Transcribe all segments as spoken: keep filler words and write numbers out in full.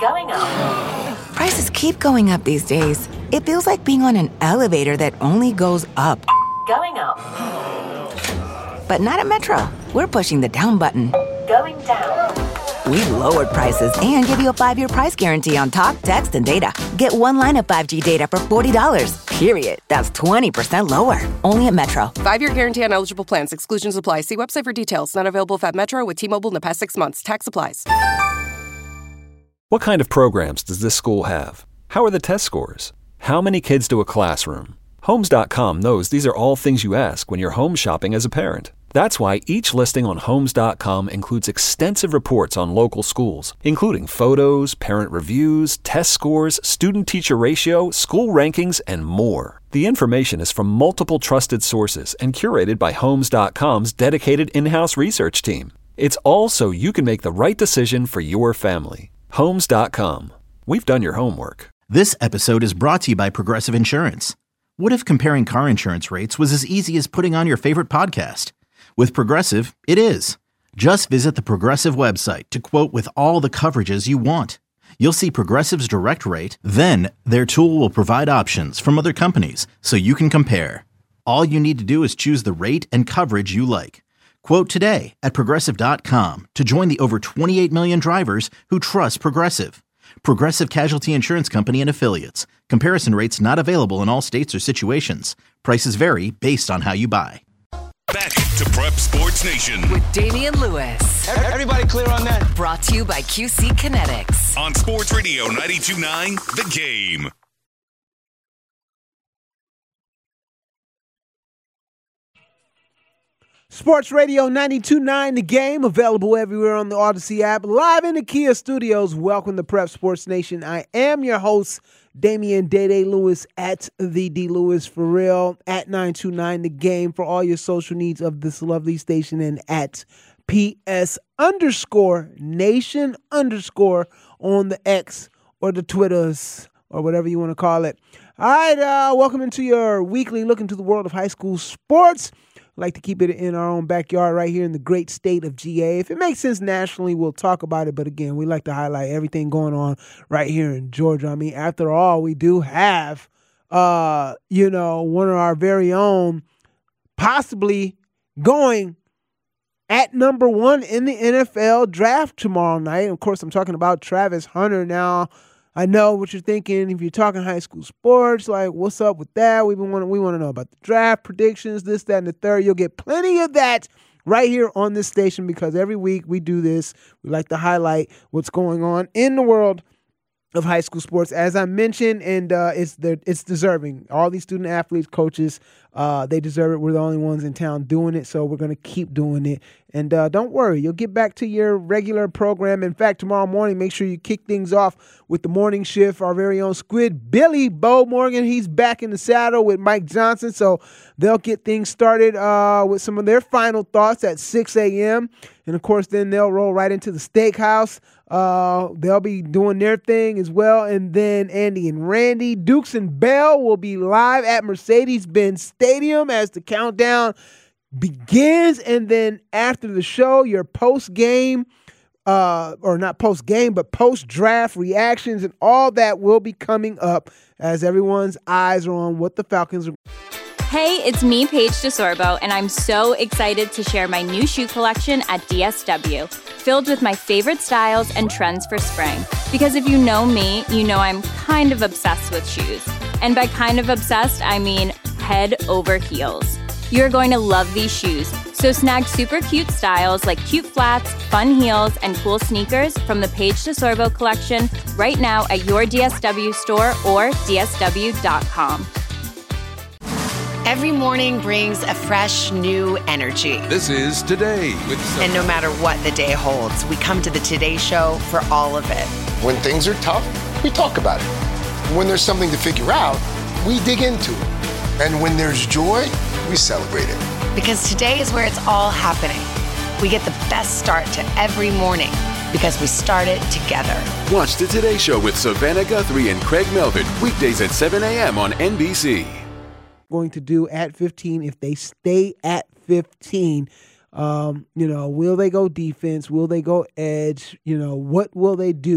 Going up. Prices keep going up these days. It feels like being on an elevator that only goes up. Going up. But not at Metro. We're pushing the down button. Going down. We've lowered prices and give you a five-year price guarantee on talk, text, and data. Get one line of five G data for forty dollars. Period. That's twenty percent lower. Only at Metro. Five-year guarantee on eligible plans. Exclusions apply. See website for details. Not available at Metro with T-Mobile in the past six months. Tax applies. What kind of programs does this school have? How are the test scores? How many kids do a classroom? Homes dot com knows these are all things you ask when you're home shopping as a parent. That's why each listing on Homes dot com includes extensive reports on local schools, including photos, parent reviews, test scores, student-teacher ratio, school rankings, and more. The information is from multiple trusted sources and curated by Homes dot com's dedicated in-house research team. It's all so you can make the right decision for your family. Homes dot com. We've done your homework. This episode is brought to you by Progressive Insurance. What if comparing car insurance rates was as easy as putting on your favorite podcast? With Progressive, it is. Just visit the Progressive website to quote with all the coverages you want. You'll see Progressive's direct rate, then their tool will provide options from other companies so you can compare. All you need to do is choose the rate and coverage you like. Quote today at Progressive dot com to join the over twenty-eight million drivers who trust Progressive. Progressive Casualty Insurance Company and Affiliates. Comparison rates not available in all states or situations. Prices vary based on how you buy. Back to Prep Sports Nation with Damian Lewis. Everybody clear on that? Brought to you by Q C Kinetics on Sports Radio ninety-two point nine The Game. Sports Radio ninety-two point nine The Game, available everywhere on the Odyssey app, live in the Kia studios. Welcome to Prep Sports Nation. I am your host, Damian Day-Day Lewis, at the D Lewis for real, at nine two nine The Game for all your social needs of this lovely station, and at P S underscore nation underscore on the X or the Twitters or whatever you want to call it. All right, uh, welcome into your weekly look into the world of high school sports. Like to keep it in our own backyard right here in the great state of G A. If it makes sense nationally, we'll talk about it. But again, we like to highlight everything going on right here in Georgia. I mean, after all, we do have, uh, you know, one of our very own possibly going at number one in the N F L draft tomorrow night. Of course, I'm talking about Travis Hunter. Now, I know what you're thinking. If you're talking high school sports, like, what's up with that? We want to we want to know about the draft predictions, this, that, and the third. You'll get plenty of that right here on this station because every week we do this. We like to highlight what's going on in the world of high school sports, as I mentioned, and uh, it's it's deserving. All these student athletes, coaches, uh, they deserve it. We're the only ones in town doing it, so we're going to keep doing it. And uh, don't worry, you'll get back to your regular program. In fact, tomorrow morning, make sure you kick things off with the morning shift. Our very own Squid Billy Bo Morgan, he's back in the saddle with Mike Johnson, so they'll get things started uh, with some of their final thoughts at six a.m., and, of course, then they'll roll right into the steakhouse. Uh, they'll be doing their thing as well. And then Andy and Randy, Dukes and Bell will be live at Mercedes-Benz Stadium as the countdown begins. And then after the show, your post-game, uh, or not post-game, but post-draft reactions and all that will be coming up as everyone's eyes are on what the Falcons are. Hey, it's me, Paige DeSorbo, and I'm so excited to share my new shoe collection at D S W, filled with my favorite styles and trends for spring. Because if you know me, you know I'm kind of obsessed with shoes. And by kind of obsessed, I mean head over heels. You're going to love these shoes, so snag super cute styles like cute flats, fun heels, and cool sneakers from the Paige DeSorbo collection right now at your D S W store or D S W dot com. Every morning brings a fresh, new energy. This is Today with some- And no matter what the day holds, we come to the Today Show for all of it. When things are tough, we talk about it. When there's something to figure out, we dig into it. And when there's joy, we celebrate it. Because today is where it's all happening. We get the best start to every morning because we start it together. Watch the Today Show with Savannah Guthrie and Craig Melvin, weekdays at seven a.m. on N B C. Going to do at fifteen if they stay at fifteen. Um, you know, will they go defense? Will they go edge? You know, what will they do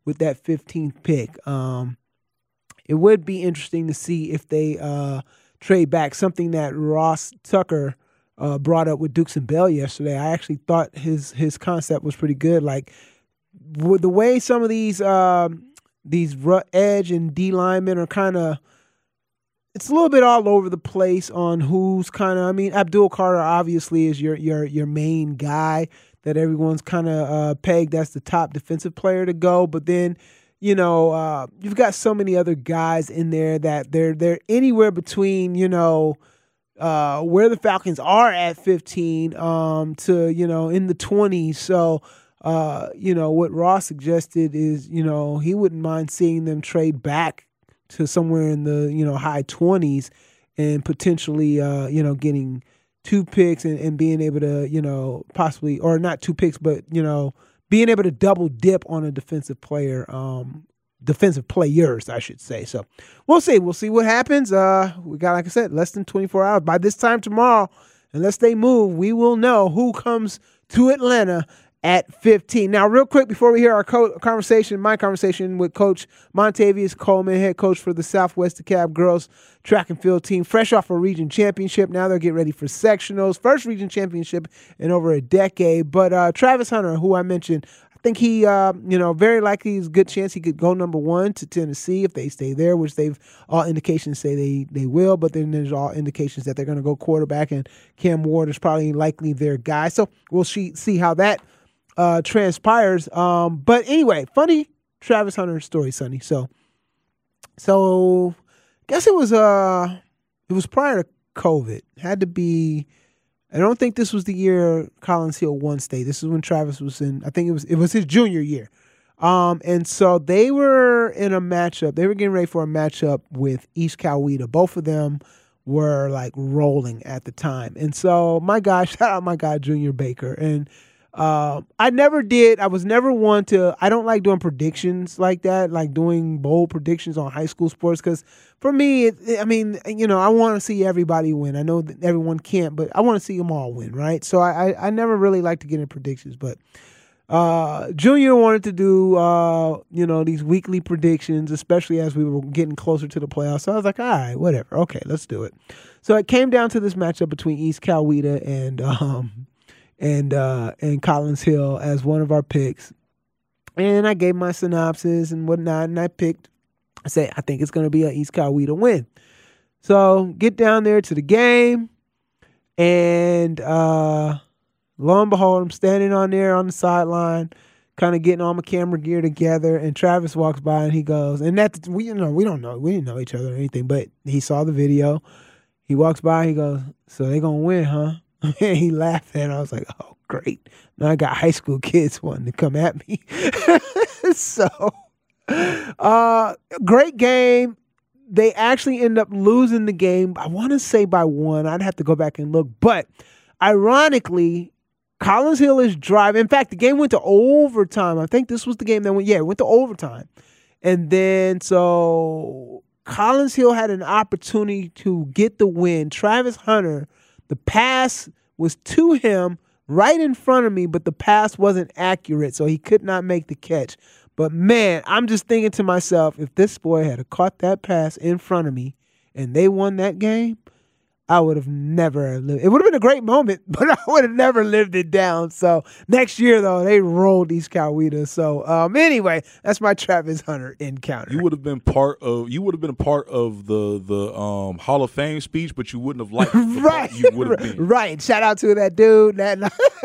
with that fifteenth pick. Um, it would be interesting to see if they uh, trade back, something that Ross Tucker uh, brought up with Dukes and Bell yesterday. I actually thought his his concept was pretty good. Like, with the way some of these um, these edge and D linemen are kind of, it's a little bit all over the place on who's kind of, I mean, Abdul Carter obviously is your your your main guy that everyone's kind of uh, pegged as the top defensive player to go. But then, you know, uh, you've got so many other guys in there that they're they're anywhere between, you know, uh, where the Falcons are at fifteen um, to, you know, in the twenties. So, uh, you know, what Ross suggested is, you know, he wouldn't mind seeing them trade back to somewhere in the, you know, high twenties and potentially, uh, you know, getting two picks and, and being able to, you know, possibly, or not two picks, but, you know, being able to double dip on a defensive player, um, defensive players, I should say. So we'll see. We'll see what happens. Uh, we got, like I said, less than twenty-four hours. By this time tomorrow, unless they move, we will know who comes to Atlanta at fifteen. Now, real quick, before we hear our co- conversation, my conversation with Coach Montavious Coleman, head coach for the Southwest DeKalb girls track and field team, fresh off a region championship. Now they're getting ready for sectionals. First region championship in over a decade. But uh, Travis Hunter, who I mentioned, I think he, uh, you know, very likely is a good chance he could go number one to Tennessee if they stay there, which they've all indications say they, they will. But then there's all indications that they're going to go quarterback, and Cam Ward is probably likely their guy. So we'll see, see how that Uh, transpires. Um, but anyway, funny Travis Hunter story, Sonny. So, so guess it was uh, it was prior to COVID. Had to be. I don't think this was the year Collins Hill won state. This is when Travis was in. I think it was it was his junior year. Um, and so they were in a matchup. They were getting ready for a matchup with East Coweta. Both of them were like rolling at the time. And so my guy, shout out my guy Junior Baker, and Uh, I never did. I was never one to, I don't like doing predictions like that, like doing bold predictions on high school sports. Because for me, it, I mean, you know, I want to see everybody win. I know that everyone can't, but I want to see them all win, right? So I, I, I never really like to get in predictions. But uh, Junior wanted to do, uh, you know, these weekly predictions, especially as we were getting closer to the playoffs. So I was like, all right, whatever. Okay, let's do it. So it came down to this matchup between East Coweta and um, and uh, and Collins Hill as one of our picks. And I gave my synopsis and whatnot, and I picked, I said, I think it's going to be an East Coweta win. So get down there to the game, and uh, lo and behold, I'm standing on there on the sideline, kind of getting all my camera gear together, and Travis walks by, and he goes, and that, we, you know, we don't know, we didn't know each other or anything, but he saw the video. He walks by, he goes, so they going to win, huh? And he laughed, and I was like, oh, great. Now I got high school kids wanting to come at me. So, uh, great game. They actually end up losing the game, I want to say by one. I'd have to go back and look. But ironically, Collins Hill is driving. In fact, the game went to overtime. I think this was the game that went, yeah, it went to overtime. And then, so Collins Hill had an opportunity to get the win. Travis Hunter, the pass was to him right in front of me, but the pass wasn't accurate, so he could not make the catch. But, man, I'm just thinking to myself, if this boy had caught that pass in front of me and they won that game, I would have never lived. It would have been a great moment, but I would have never lived it down. So next year, though, they rolled East Coweta. So um, anyway, that's my Travis Hunter encounter. You would have been part of. You would have been a part of the the um, Hall of Fame speech, but you wouldn't have liked the right. part you would have been. Right. Shout out to that dude. That.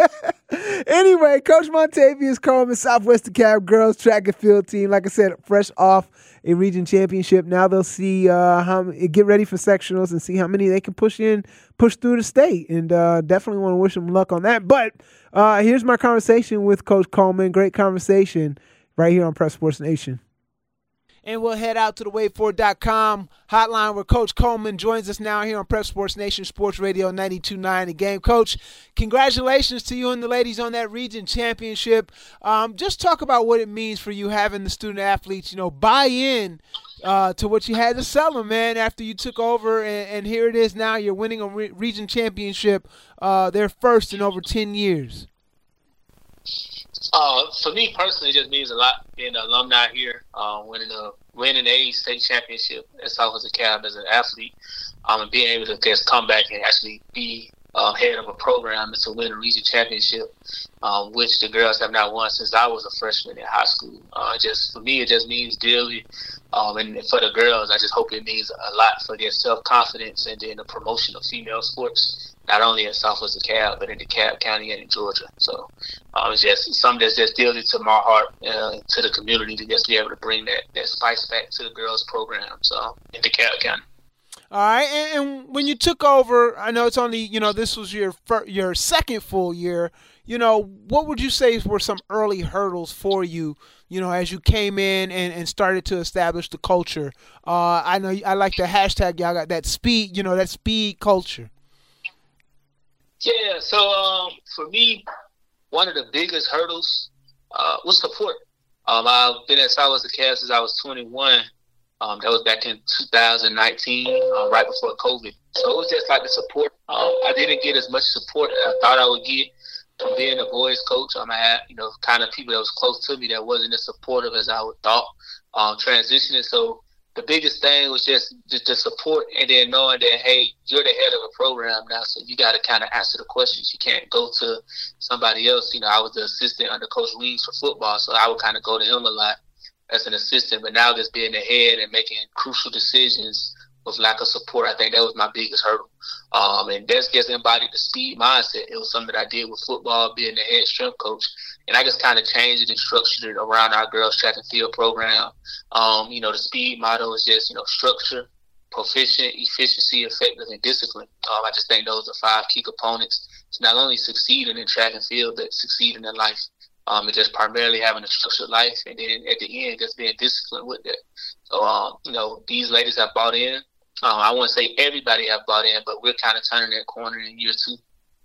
Anyway, Coach Montavious Coleman, Southwest DeKalb girls track and field team. Like I said, fresh off a region championship. Now they'll see uh, how get ready for sectionals and see how many they can push in, push through the state. And uh, definitely want to wish them luck on that. But uh, here's my conversation with Coach Coleman. Great conversation right here on Prep Sports Nation. And we'll head out to the wait for it dot com hotline where Coach Coleman joins us now here on Prep Sports Nation Sports Radio ninety-two point nine The Game. Coach, congratulations to you and the ladies on that region championship. Um, just talk about what it means for you having the student athletes, you know, buy in uh, to what you had to sell them, man, after you took over. And, and here it is now. You're winning a re- region championship, uh, their first in over ten years. Uh, for me personally, it just means a lot being an alumni here, uh, winning a winning a state championship at Southwest DeKalb as an athlete, um, and being able to just come back and actually be uh, head of a program and to win a region championship, um, which the girls have not won since I was a freshman in high school. Uh, just for me, it just means dearly, um, and for the girls, I just hope it means a lot for their self confidence and then the promotion of female sports, not only in Southwest DeKalb, but in DeKalb County and in Georgia. So um, it's just something that's just dearly to my heart, uh, to the community, to just be able to bring that, that spice back to the girls' programs uh, in DeKalb County. All right, and, and when you took over, I know it's only, you know, this was your fir- your second full year. You know, what would you say were some early hurdles for you, you know, as you came in and, and started to establish the culture? Uh, I know I like the hashtag y'all got, that speed, you know, that speed culture. Yeah, so um, for me, one of the biggest hurdles uh, was support. Um, I've been at Southwest DeKalb since I was twenty-one. Um, that was back in two thousand nineteen, uh, right before COVID. So it was just like the support. Um, I didn't get as much support as I thought I would get from being a boys coach. Um, I had, you know, kind of people that was close to me that wasn't as supportive as I would thought um, transitioning. So the biggest thing was just, just the support, and then knowing that, hey, you're the head of a program now, so you got to kind of answer the questions. You can't go to somebody else. You know, I was the assistant under Coach Weems for football, so I would kind of go to him a lot as an assistant. But now just being the head and making crucial decisions with lack of support, I think that was my biggest hurdle. Um, and that's just embodied the speed mindset. It was something that I did with football, being the head strength coach. And I just kind of changed it and structured it around our girls track and field program. Um, you know, the speed motto is just, you know, structure, proficient, efficiency, effective, and discipline. Um, I just think those are five key components to not only succeeding in track and field, but succeeding in life. Um, and just primarily having a structured life, and then at the end, just being disciplined with that. So, um, you know, these ladies have bought in. Um, I wouldn't say everybody have bought in, but we're kind of turning that corner in year two.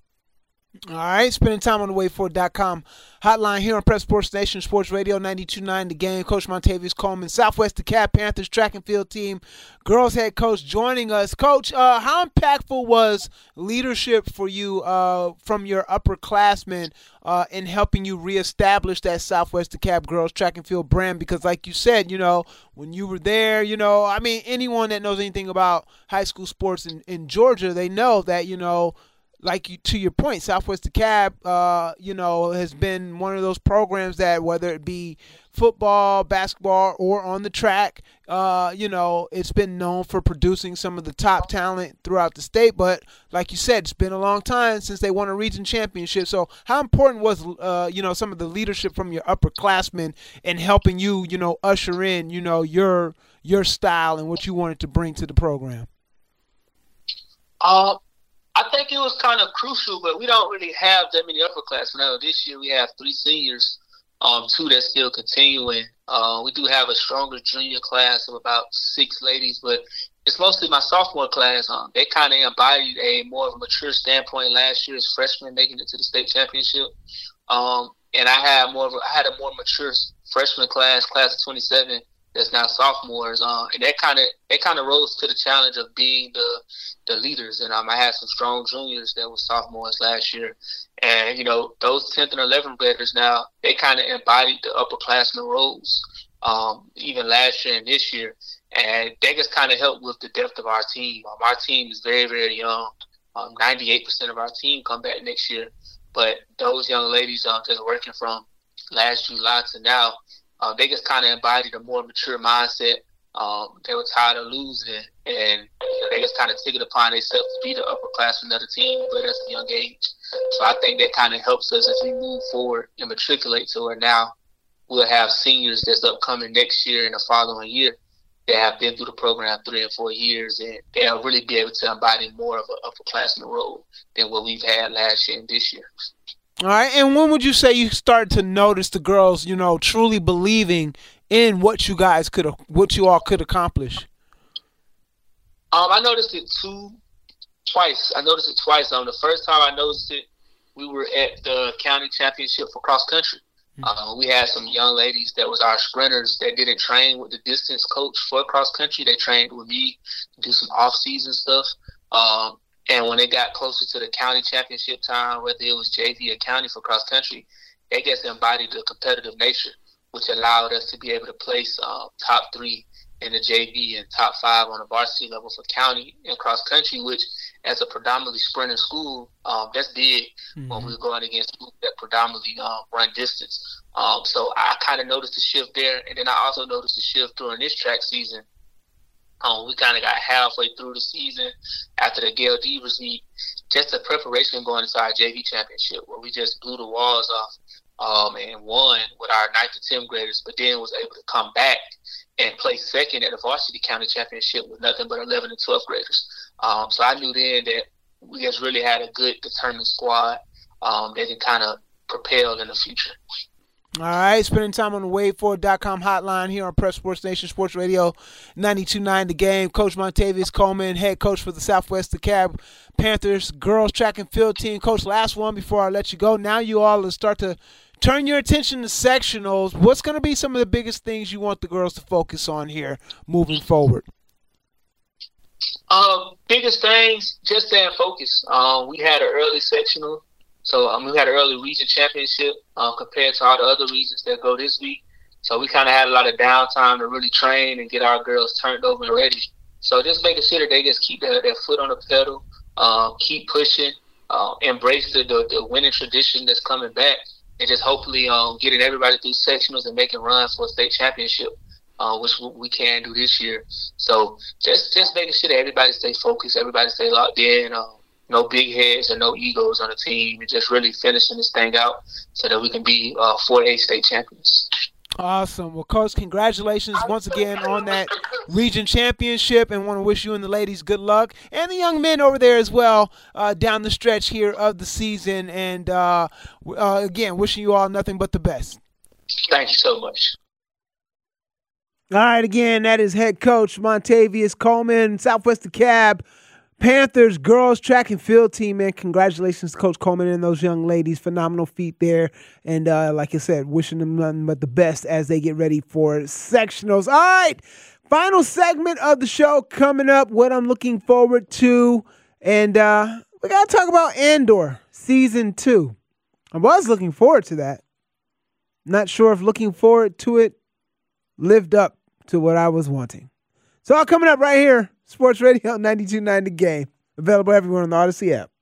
All right, spending time on the wait for it dot com hotline here on Prep Sports Nation Sports Radio ninety-two point nine The Game. Coach Montavious Coleman, Southwest DeKalb Panthers track and field team, girls head coach, joining us. Coach, uh, how impactful was leadership for you uh, from your upperclassmen uh, in helping you reestablish that Southwest DeKalb girls track and field brand? Because like you said, you know, when you were there, you know, I mean, anyone that knows anything about high school sports in, in Georgia, they know that, you know, like you, to your point, Southwest DeKalb, uh, you know, has been one of those programs that, whether it be football, basketball, or on the track, uh, you know, it's been known for producing some of the top talent throughout the state. But like you said, it's been a long time since they won a region championship. So how important was, uh, you know, some of the leadership from your upperclassmen in helping you, you know, usher in, you know, your your style and what you wanted to bring to the program? Uh, I think it was kind of crucial, but we don't really have that many upperclassmen. Now, this year we have three seniors, um, two that's still continuing. Uh, we do have a stronger junior class of about six ladies, but it's mostly my sophomore class. Um, they kind of embodied a more of a mature standpoint last year as freshmen making it to the state championship. Um, and I had more of a, I had a more mature freshman class, class of twenty-seven, that's now sophomores, uh, and that kind of they kind of rose to the challenge of being the the leaders. And um, I had some strong juniors that were sophomores last year, and you know those tenth and eleventh graders now, they kind of embodied the upperclassmen roles, um, even last year and this year, and they just kind of helped with the depth of our team. Um, our team is very very young. Um, ninety-eight percent of our team come back next year, but those young ladies um, just working from last July to now. Uh, they just kind of embodied a more mature mindset. Um, they were tired of losing, and they just kind of took it upon themselves to be the upperclassmen of the team, but at a young age. So I think that kind of helps us as we move forward and matriculate to where now we'll have seniors that's upcoming next year and the following year that have been through the program three and four years, and they'll really be able to embody more of an upperclassman role than what we've had last year and this year. All right, and when would you say you started to notice the girls, you know, truly believing in what you guys could, what you all could accomplish? Um, I noticed it two, twice. I noticed it twice. Um, the first time I noticed it, we were at the county championship for cross country. Mm-hmm. Uh, we had some young ladies that was our sprinters that didn't train with the distance coach for cross country. They trained with me to do some off season stuff. Um, And when they got closer to the county championship time, whether it was J V or county for cross country, they just embodied the competitive nature, which allowed us to be able to place um, top three in the J V and top five on the varsity level for county and cross country, which as a predominantly sprinter school, um, that's big mm-hmm. when we were going against schools that predominantly um, run distance. Um, so I kind of noticed the shift there. And then I also noticed the shift during this track season. Um, we kind of got halfway through the season after the Gail Devers meet, just the preparation going into our J V championship where we just blew the walls off um, and won with our ninth to tenth graders, but then was able to come back and play second at the varsity county championship with nothing but eleven and twelfth graders. Um, so I knew then that we just really had a good, determined squad um, that can kind of propel in the future. All right, spending time on the wave forward dot com hotline here on Prep Sports Nation Sports Radio ninety-two point nine The Game. Coach Montavious Coleman, head coach for the Southwest DeKalb Panthers girls track and field team. Coach, last one before I let you go. Now you all start to turn your attention to sectionals. What's going to be some of the biggest things you want the girls to focus on here moving forward? Um, biggest things, just staying focused. Um, we had an early sectional. So um, we had an early region championship um, compared to all the other regions that go this week. So we kind of had a lot of downtime to really train and get our girls turned over and ready. So just making sure that they just keep their, their foot on the pedal, um, keep pushing, uh, embrace the, the, the winning tradition that's coming back, and just hopefully um, getting everybody through sectionals and making runs for a state championship, uh, which we can do this year. So just, just making sure that everybody stay focused, everybody stay locked in, um, no big heads and no egos on the team, and just really finishing this thing out so that we can be uh, four A state champions. Awesome. Well, Coach, congratulations once again on that region championship, and want to wish you and the ladies good luck, and the young men over there as well uh, down the stretch here of the season. And, uh, uh, again, wishing you all nothing but the best. Thank you so much. All right, again, that is head coach Montavious Coleman, Southwest DeKalb Panthers girls track and field team, man. Congratulations to Coach Coleman and those young ladies. Phenomenal feat there. And uh, like I said, wishing them nothing but the best as they get ready for sectionals. All right, final segment of the show coming up, what I'm looking forward to. And uh, we got to talk about Andor Season two. I was looking forward to that. Not sure if looking forward to it lived up to what I was wanting. So all coming up right here. Sports Radio ninety-two point nine The Game. Available everywhere on the Odyssey app.